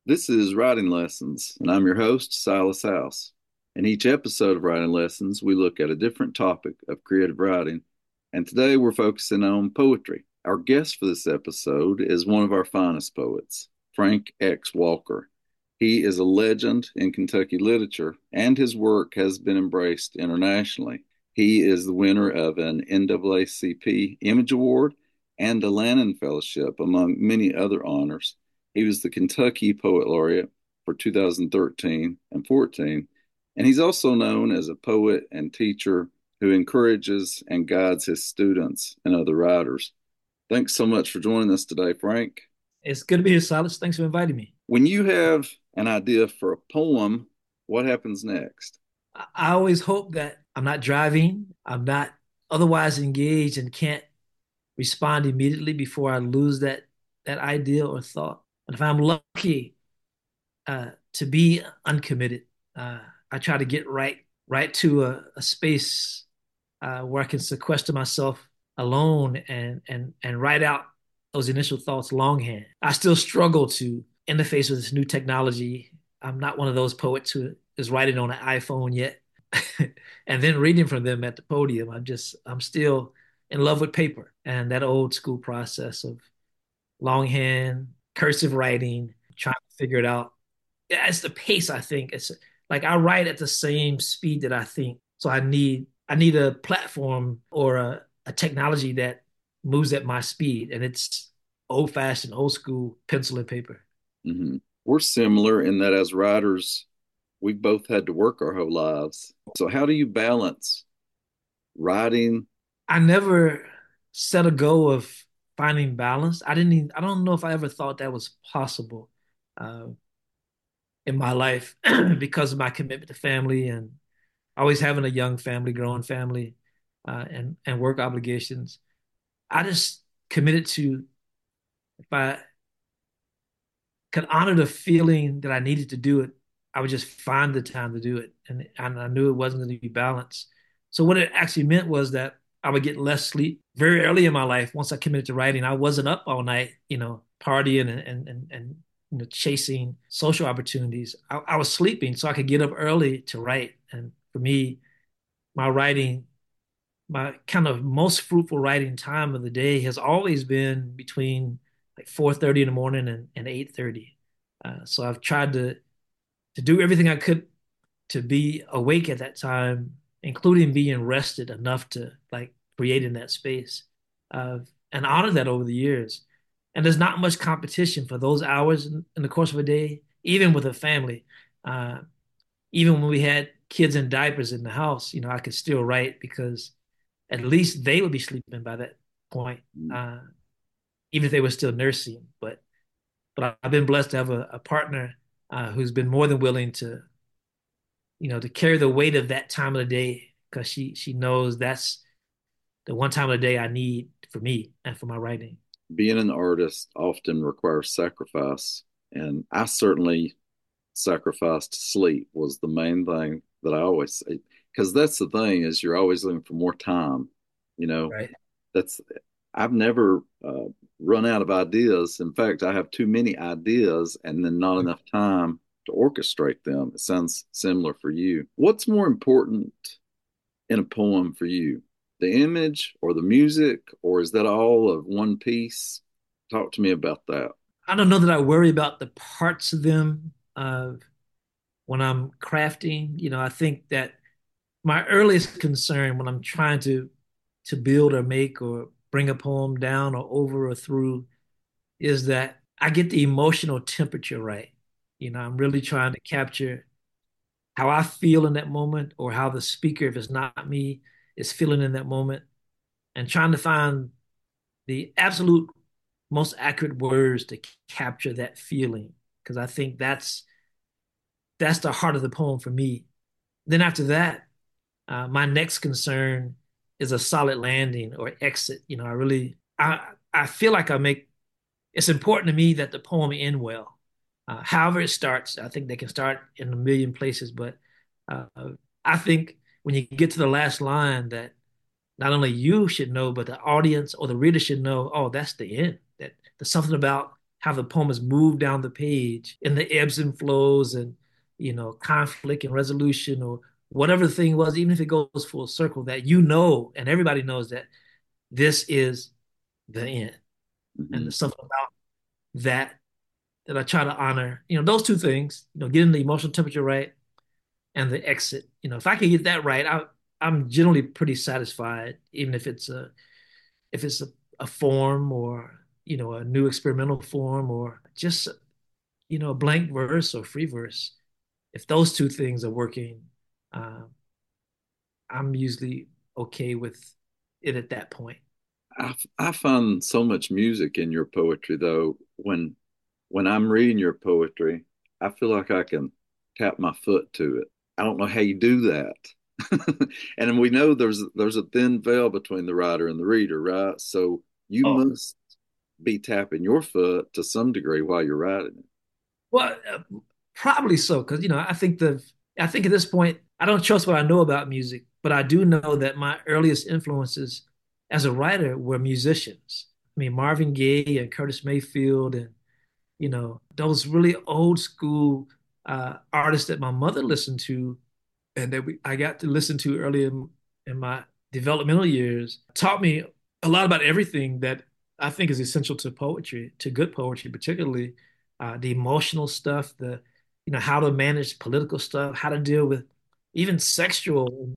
This is Writing Lessons, and I'm your host, Silas House. In each episode of Writing Lessons, we look at a different topic of creative writing, and today we're focusing on poetry. Our guest for this episode is one of our finest poets, Frank X. Walker. He is a legend in Kentucky literature, and his work has been embraced internationally. He is the winner of an NAACP Image Award and a Lannan Fellowship, among many other honors. He was the Kentucky Poet Laureate for 2013 and 14, and he's also known as a poet and teacher who encourages and guides his students and other writers. Thanks so much for joining us today, Frank. It's good to be here, Silas. Thanks for inviting me. When you have an idea for a poem, what happens next? I always hope that I'm not driving, I'm not otherwise engaged and can't respond immediately before I lose that idea or thought. And if I'm lucky to be uncommitted, I try to get right to a space where I can sequester myself alone and write out those initial thoughts longhand. I still struggle to interface with this new technology. I'm not one of those poets who is writing on an iPhone yet and then reading from them at the podium. I'm still in love with paper and that old school process of longhand, cursive writing, trying to figure it out. Yeah, it's the pace, I think. It's like I write at the same speed that I think. So I need a platform or a technology that moves at my speed. And it's old fashioned, old school pencil and paper. Mhm. We're similar in that as writers, we've both had to work our whole lives. So, how do you balance writing? I never set a goal of finding balance. I don't know if I ever thought that was possible uh, in my life because of my commitment to family and always having a young family, growing family, and work obligations. I just committed to if I could honor the feeling that I needed to do it, I would just find the time to do it. And I knew it wasn't going to be balanced. So what it actually meant was that I would get less sleep very early in my life. Once I committed to writing, I wasn't up all night, partying and chasing social opportunities. I was sleeping so I could get up early to write. And for me, my writing, my kind of most fruitful writing time of the day has always been between like 4:30 in the morning and 8:30. So I've tried to do everything I could to be awake at that time, including being rested enough to like create in that space, and honor that over the years. And there's not much competition for those hours in the course of a day, even with a family. Uh, Even when we had kids in diapers in the house, I could still write because at least they would be sleeping by that point, uh, even if they were still nursing. But I've been blessed to have a partner who's been more than willing to carry the weight of that time of the day because she knows that's the one time of the day I need for me and for my writing. Being an artist often requires sacrifice, and I certainly sacrificed sleep was the main thing that I always say because that's the thing is you're always looking for more time. You know, Right. that's I've never run out of ideas. In fact, I have too many ideas and then not enough time to orchestrate them. It sounds similar for you. What's more important in a poem for you? The image or the music, or is that all of one piece? Talk to me about that. I don't know that I worry about the parts of them when I'm crafting. I think that my earliest concern when I'm trying to build or make or bring a poem down or over or through is that I get the emotional temperature right. I'm really trying to capture how I feel in that moment or how the speaker, if it's not me, is feeling in that moment and trying to find the absolute most accurate words to capture that feeling. Because I think that's the heart of the poem for me. Then after that, my next concern is a solid landing or exit. I feel like it's important to me that the poem end well. However it starts, I think they can start in a million places, but uh, I think when you get to the last line that not only you should know, but the audience or the reader should know, oh, that's the end. That there's something about how the poems move down the page in the ebbs and flows and conflict and resolution or whatever the thing was, even if it goes full circle, that and everybody knows that this is the end. And Hmm. there's something about that that I try to honor. Those two things, getting the emotional temperature right and the exit. If I can get that right, I'm generally pretty satisfied, even if it's a form or a new experimental form or just a blank verse or free verse. If those two things are working, uh, I'm usually okay with it at that point. I find so much music in your poetry, though. When I'm reading your poetry, I feel like I can tap my foot to it. I don't know how you do that. And we know there's a thin veil between the writer and the reader, right? So you Oh, must be tapping your foot to some degree while you're writing it. well, probably so, because I think at this point I don't trust what I know about music, but I do know that my earliest influences as a writer were musicians. I mean, Marvin Gaye and Curtis Mayfield, and those really old school artists that my mother listened to, and I got to listen to early in my developmental years, taught me a lot about everything that I think is essential to poetry, to good poetry, particularly the emotional stuff, the how to manage political stuff, how to deal with even sexual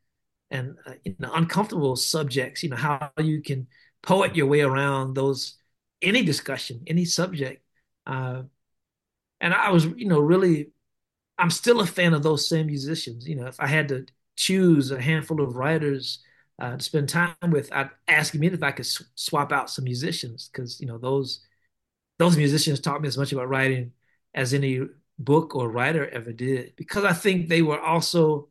and uncomfortable subjects. How you can poet your way around those, any discussion, any subject. Uh, and I was, really, I'm still a fan of those same musicians. If I had to choose a handful of writers to spend time with, I'd ask me if I could swap out some musicians because those musicians taught me as much about writing as any book or writer ever did. Because I think they were also,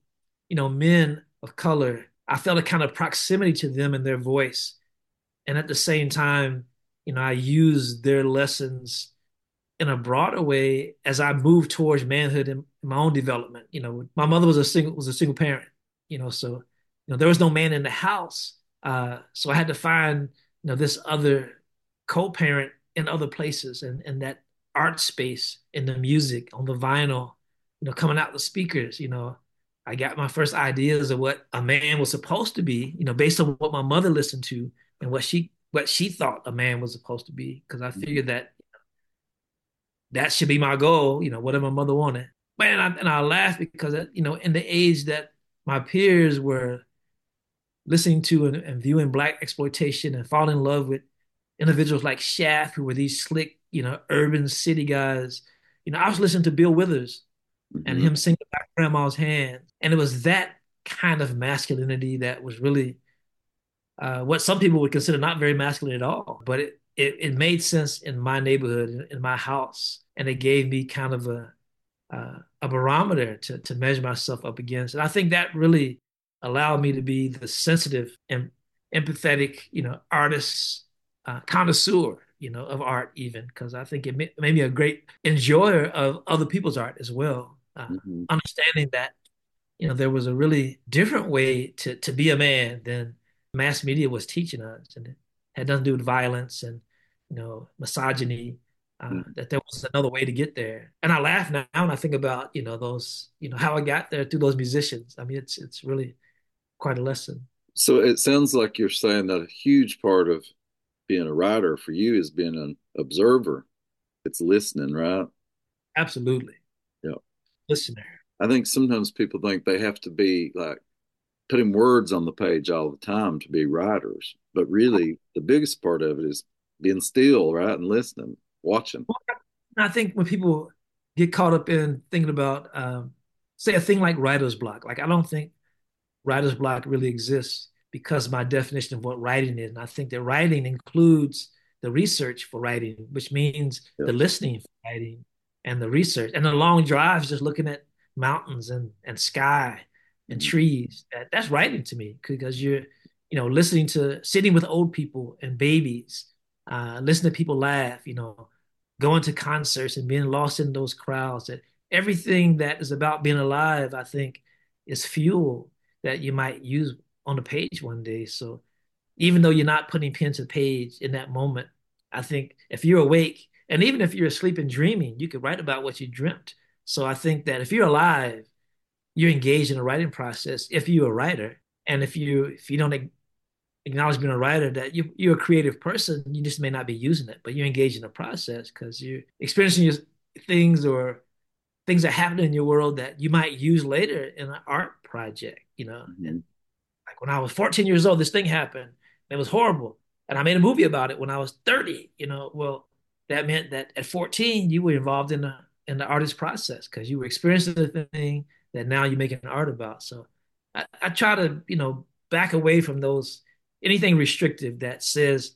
men of color. I felt a kind of proximity to them and their voice, and at the same time, I used their lessons in a broader way as I moved towards manhood and my own development. My mother was a single parent, so there was no man in the house. So I had to find, this other co-parent in other places and that art space in the music, on the vinyl, coming out the speakers. I got my first ideas of what a man was supposed to be, based on what my mother listened to and what she thought a man was supposed to be. Because I figured that should be my goal, whatever my mother wanted. Man, I laugh because, in the age that my peers were listening to and viewing Black exploitation and falling in love with individuals like Shaft, who were these slick, urban city guys, I was listening to Bill Withers and Hmm. him singing about Grandma's Hand. And it was that kind of masculinity that was really what some people would consider not very masculine at all. But it made sense in my neighborhood, in my house. And it gave me kind of a barometer to measure myself up against. And I think that really allowed me to be the sensitive and empathetic, artist, connoisseur, of art, even because I think it made me a great enjoyer of other people's art as well. Hmm. Understanding that there was a really different way to be a man than mass media was teaching us, and it had nothing to do with violence and misogyny. That there was another way to get there, and I laugh now and I think about those how I got there through those musicians. I mean, it's really quite a lesson. So it sounds like you're saying that a huge part of being a writer for you is being an observer. It's listening, right? Absolutely, Yeah. listener. I think sometimes people think they have to be like putting words on the page all the time to be writers. But really, the biggest part of it is being still, right? And listening, watching. I think when people get caught up in thinking about, say, a thing like writer's block, like I don't think writer's block really exists because my definition of what writing is. And I think that writing includes the research for writing, which means Yeah. the listening for writing and the research and the long drives, just looking at mountains and sky and Mhm. trees. That's writing to me because you're, listening to sitting with old people and babies, listening to people laugh, going to concerts and being lost in those crowds. That everything that is about being alive, I think, is fuel that you might use on the page one day. So even though you're not putting pen to page in that moment, I think if you're awake And even if you're asleep and dreaming, you could write about what you dreamt. So I think that if you're alive, you're engaged in a writing process if you're a writer. And if you don't acknowledge being a writer, that you're a creative person, you just may not be using it, but you're engaged in a process because you're experiencing your things or things that happen in your world that you might use later in an art project, you know. Hmm. And like when I was 14 years old, this thing happened. It was horrible. And I made a movie about it when I was 30, you know. Well, that meant that at 14, you were involved in the artist process because you were experiencing the thing that now you're making art about. So I try to, you know, back away from those anything restrictive that says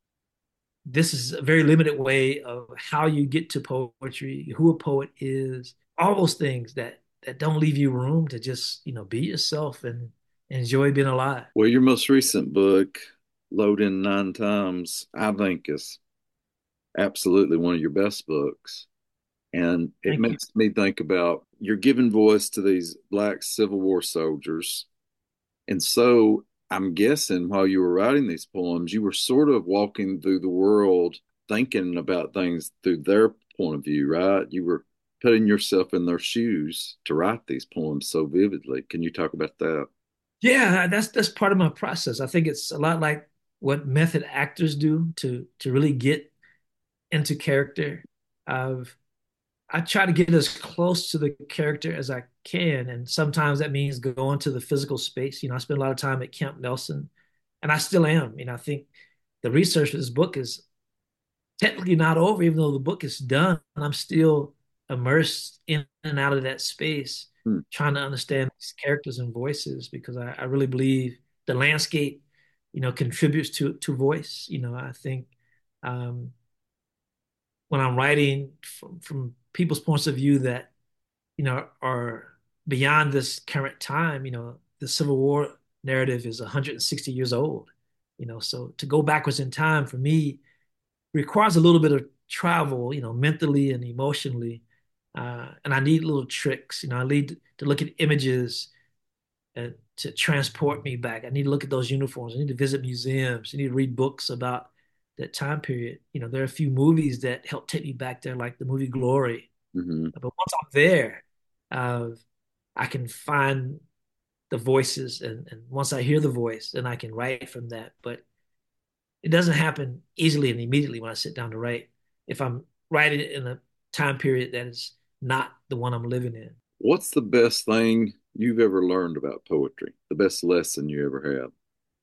this is a very limited way of how you get to poetry, who a poet is, all those things that don't leave you room to just, you know, be yourself and enjoy being alive. Well, your most recent book, Load in Nine Times, I think is absolutely one of your best books. And it Thank you. makes me think about you're giving voice to these Black Civil War soldiers. And so I'm guessing while you were writing these poems, you were sort of walking through the world thinking about things through their point of view, right? You were putting yourself in their shoes to write these poems so vividly. Can you talk about that? Yeah, that's part of my process. I think it's a lot like what method actors do to really get into character. I've I try to get as close to the character as I can, and sometimes that means going to the physical space. You know, I spent a lot of time at Camp Nelson, and I still am. You know, I think the research for this book is technically not over, even though the book is done. I'm still immersed in and out of that space, Hmm. trying to understand these characters and voices because I really believe the landscape, you know, contributes to voice. You know, I think um, when I'm writing from people's points of view that you know are beyond this current time, you know, the Civil War narrative is 160 years old. You know, so to go backwards in time for me requires a little bit of travel, you know, mentally and emotionally. And I need little tricks. You know, I need to look at images to transport me back. I need to look at those uniforms. I need to visit museums. I need to read books about that time period. You know, there are a few movies that help take me back there, like the movie Glory. Hmm. But once I'm there, uh, I can find the voices, and once I hear the voice, then I can write from that. But it doesn't happen easily and immediately when I sit down to write. If I'm writing in a time period that is not the one I'm living in. What's the best thing you've ever learned about poetry? The best lesson you ever had?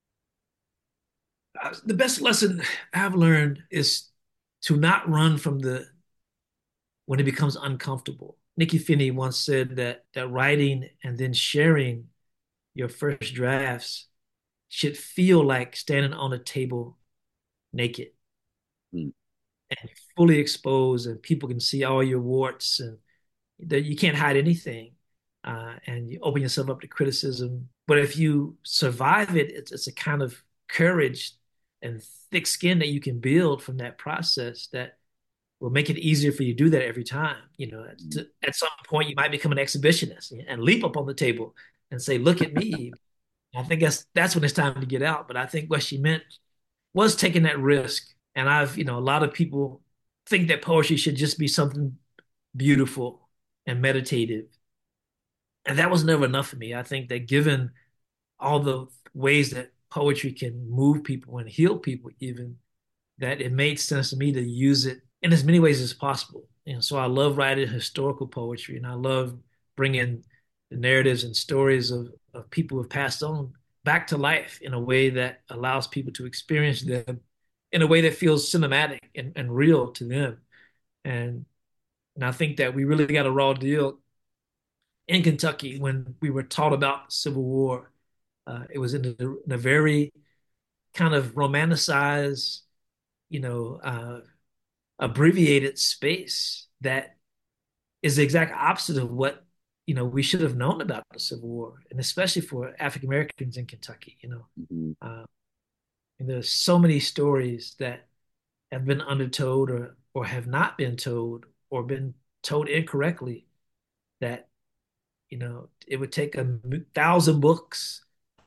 The best lesson I've learned is to not run from the when it becomes uncomfortable. Nikki Finney once said that writing and then sharing your first drafts should feel like standing on a table naked Hmm. and fully exposed, and people can see all your warts, and that you can't hide anything. And you open yourself up to criticism. But if you survive it, it's a kind of courage and thick skin that you can build from that process that will make it easier for you to do that every time. You know, at some point you might become an exhibitionist and leap up on the table and say, "Look at me." I think that's when it's time to get out. But I think what she meant was taking that risk. And you know, a lot of people think that poetry should just be something beautiful and meditative. And that was never enough for me. I think that given all the ways that poetry can move people and heal people, even, that it made sense to me to use it in as many ways as possible. And so I love writing historical poetry, and I love bringing the narratives and stories of people who have passed on back to life in a way that allows people to experience them in a way that feels cinematic and real to them. And and I think that we really got a raw deal in Kentucky when we were taught about the Civil War. It was in a very kind of romanticized, you know, abbreviated space that is the exact opposite of what you know we should have known about the Civil War, and especially for African Americans in Kentucky. You know, Hmm. uh, and there's so many stories that have been undertold or have not been told or been told incorrectly that you know it would take 1,000 books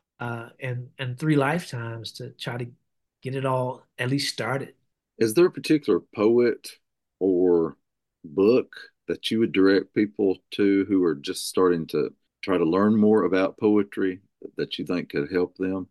and 3 lifetimes to try to get it all at least started. Is there a particular poet or book that you would direct people to who are just starting to try to learn more about poetry that you think could help them?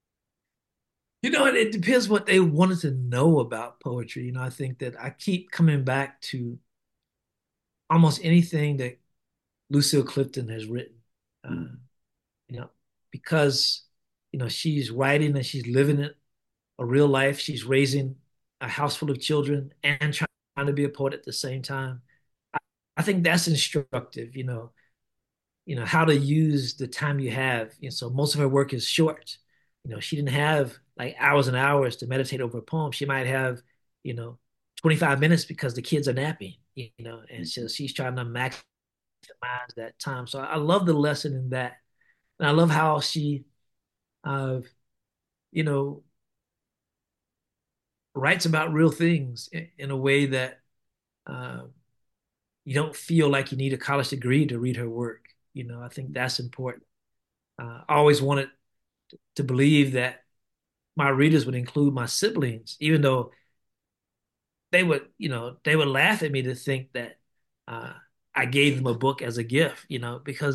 It depends what they wanted to know about poetry. I think that I keep coming back to almost anything that Lucille Clifton has written. Uh, Mm-hmm. you know, because she's writing and she's living it a real life. She's raising a house full of children and trying to be a poet at the same time. I, I think that's instructive. How to use the time you have. So most of her work is short. She didn't have like hours and hours to meditate over a poem. She might have, you know, 25 minutes because the kids are napping, and so she's trying to maximize that time. So I love the lesson in that. And I love how she, uh, you know, writes about real things in a way that uh, you don't feel like you need a college degree to read her work. I think that's important. I always wanted to believe that my readers would include my siblings, even though they would laugh at me to think that uh, I gave them a book as a gift, because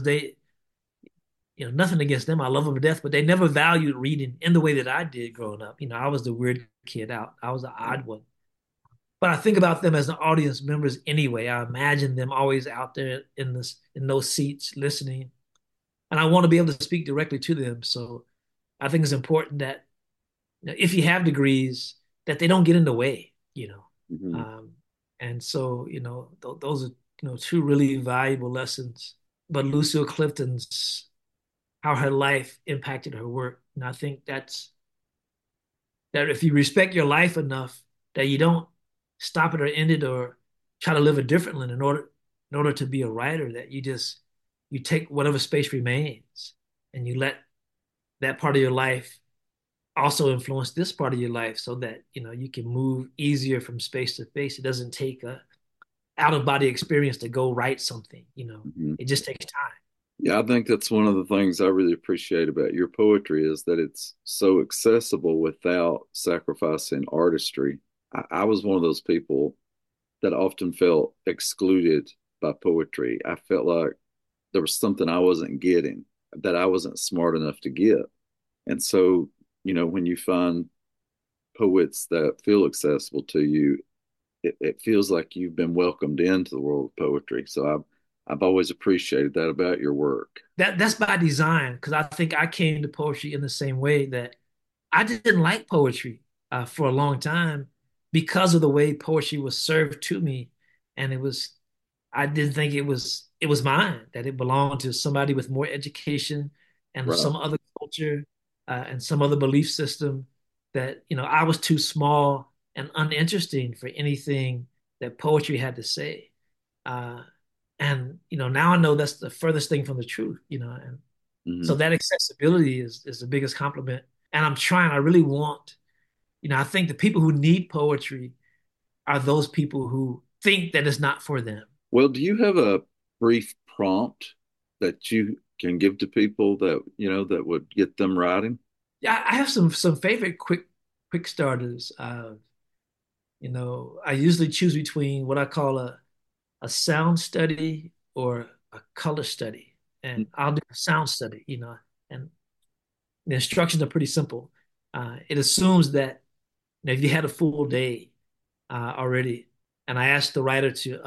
nothing against them. I love them to death, but they never valued reading in the way that I did growing up. I was the weird kid out. I was the Right. odd one. But I think about them as the audience members anyway. I imagine them always out there in those seats listening, and I want to be able to speak directly to them. So I think it's important that if you have degrees, that they don't get in the way. Mm-hmm. Um, and so those are two really valuable lessons. But Lucille Clifton's how her life impacted her work, and I think that if you respect your life enough, that you don't stop it or end it or try to live it differently in order to be a writer, that you take whatever space remains and you let that part of your life also influence this part of your life so that you can move easier from space to space. It doesn't take a out of body experience to go write something. Mm-hmm. It just takes time. Yeah, I think that's one of the things I really appreciate about your poetry is that it's so accessible without sacrificing artistry. I was one of those people that often felt excluded by poetry. I felt like there was something I wasn't getting, that I wasn't smart enough to get. And so, when you find poets that feel accessible to you, it feels like you've been welcomed into the world of poetry. So I've always appreciated that about your work. That's by design because I think I came to poetry in the same way that I didn't like poetry for a long time because of the way poetry was served to me, and I didn't think it was mine, that it belonged to somebody with more education and Right. some other culture and some other belief system, that I was too small and uninteresting for anything that poetry had to say. Uh, and now I know that's the furthest thing from the truth, and so Hmm. that accessibility is the biggest compliment. And I really want, I think the people who need poetry are those people who think that it's not for them. Well, do you have a brief prompt that you can give to people that, that would get them writing? Yeah, I have some favorite quick starters. I usually choose between what I call a sound study or a color study. And I'll do a sound study, and the instructions are pretty simple. It assumes that if you had a full day already, and I asked the writer to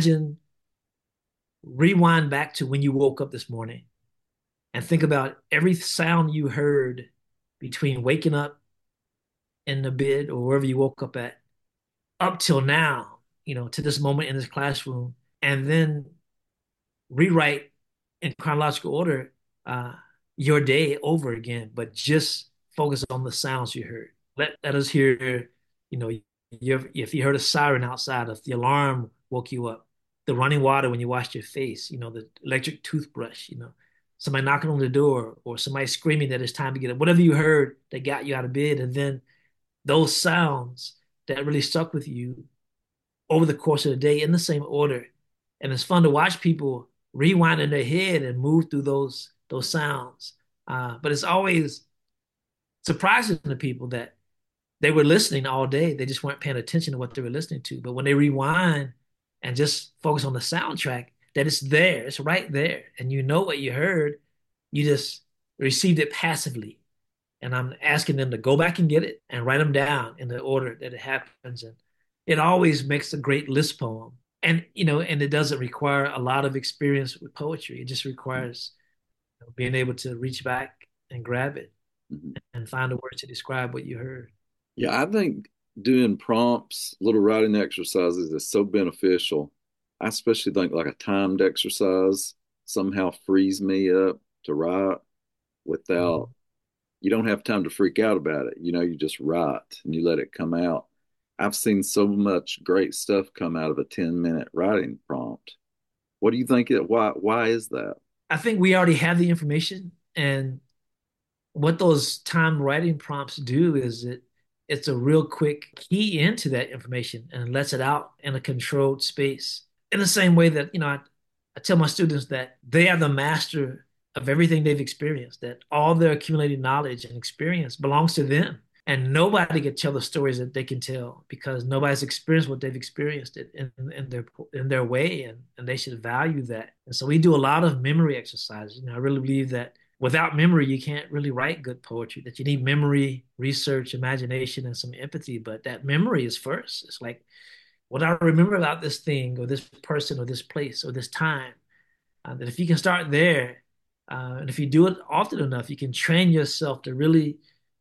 rewind back to when you woke up this morning and think about every sound you heard between waking up in the bed or wherever you woke up at up till now, to this moment in this classroom, and then rewrite in chronological order uh, your day over again, but just focus on the sounds you heard. Let us hear, if you heard a siren outside, if the alarm woke you up, the running water when you washed your face, the electric toothbrush, somebody knocking on the door or somebody screaming that it's time to get up, whatever you heard that got you out of bed. And then those sounds that really stuck with you over the course of the day in the same order. And it's fun to watch people rewind in their head and move through those sounds. But it's always surprising to people that they were listening all day. They just weren't paying attention to what they were listening to. But when they rewind and just focus on the soundtrack, that it's there, it's right there, and you know what you heard, you just received it passively. And I'm asking them to go back and get it and write them down in the order that it happens. And it always makes a great list poem. And and it doesn't require a lot of experience with poetry. It just requires being able to reach back and grab it Mhm. and find a word to describe what you heard. Yeah, I think doing prompts, little writing exercises is so beneficial. I especially think like a timed exercise somehow frees me up to write without, Mhm. you don't have time to freak out about it. You just write and you let it come out. I've seen so much great stuff come out of a 10-minute writing prompt. What do you think why is that? I think we already have the information, and what those time writing prompts do is it's a real quick key into that information and lets it out in a controlled space. In the same way that, I tell my students that they are the master of everything they've experienced, that all their accumulated knowledge and experience belongs to them. And nobody can tell the stories that they can tell because nobody's experienced what they've experienced it in their way, and they should value that. And so we do a lot of memory exercises. I really believe that without memory, you can't really write good poetry, that you need memory, research, imagination, and some empathy. But that memory is first. It's like what I remember about this thing or this person or this place or this time. That if you can start there, and if you do it often enough, you can train yourself to really,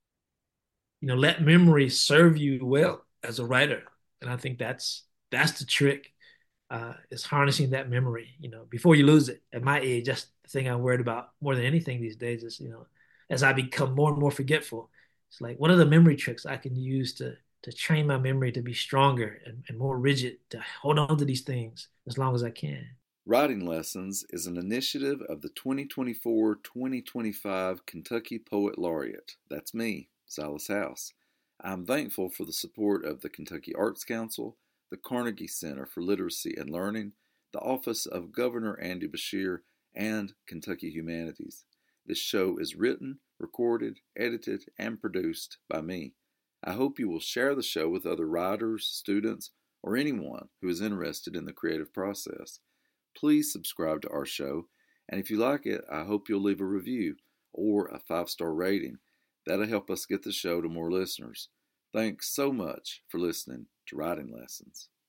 let memory serve you well as a writer. And I think that's the trick, is harnessing that memory, before you lose it. At my age, that's the thing I'm worried about more than anything these days is, as I become more and more forgetful, it's like, what are the memory tricks I can use to train my memory to be stronger and more rigid, to hold on to these things as long as I can. Writing Lessons is an initiative of the 2024-2025 Kentucky Poet Laureate. That's me, Silas House. I'm thankful for the support of the Kentucky Arts Council, the Carnegie Center for Literacy and Learning, the Office of Governor Andy Beshear, and Kentucky Humanities. This show is written, recorded, edited, and produced by me. I hope you will share the show with other writers, students, or anyone who is interested in the creative process. Please subscribe to our show, and if you like it, I hope you'll leave a review or a 5-star rating. That'll help us get the show to more listeners. Thanks so much for listening to Writing Lessons.